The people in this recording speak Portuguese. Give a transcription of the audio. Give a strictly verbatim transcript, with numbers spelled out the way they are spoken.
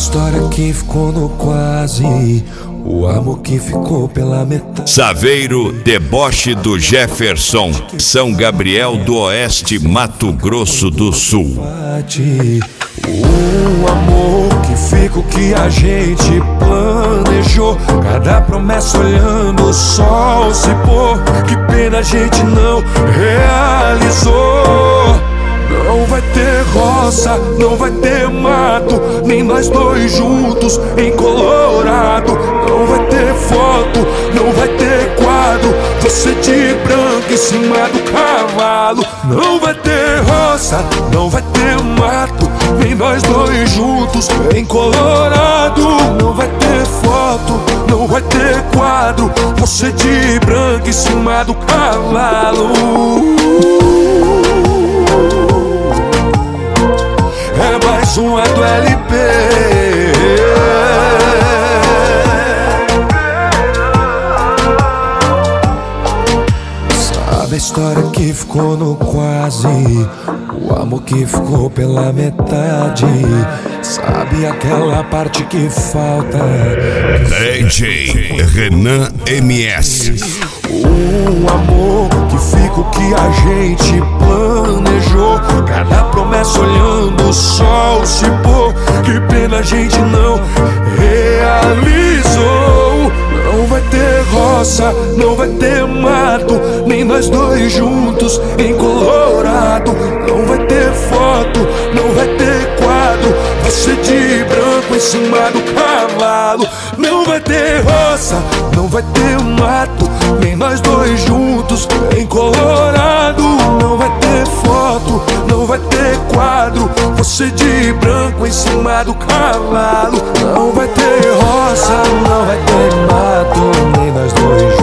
história que ficou no quase, o amor que ficou pela metade. Saveiro, deboche do Jefferson, São Gabriel do Oeste, Mato Grosso do Sul. O amor que fica, o que a gente planejou, cada promessa olhando o sol se pôr. Que pena a gente não realizou. Não vai ter roça, não vai ter mato, nem nós dois juntos em Colorado. Não vai ter foto, não vai ter quadro, você de branco em cima do cavalo. Não vai ter roça, não vai ter mato, nem nós dois juntos em Colorado. Não vai ter foto, não vai ter quadro, você de branco em cima do cavalo. É mais uma do L P. Sabe a história que ficou no quase, o amor que ficou pela metade. Sabe aquela parte que falta? D J Renan M S. Um amor que fica, o que a gente planejou, cada promessa olhando o sol se pôr. Que pena a gente não realizou. Não vai ter roça, não vai ter mato, nem nós dois juntos em Colorado. Não vai ter foto, não vai ter quadro, você de branco em cima do cavalo. Não vai ter roça, não vai ter mato, nem nós dois juntos em Colorado. Não vai ter foto, não vai ter quadro, você de branco em cima do cavalo. Não vai ter roça, não vai ter mato, nem nós dois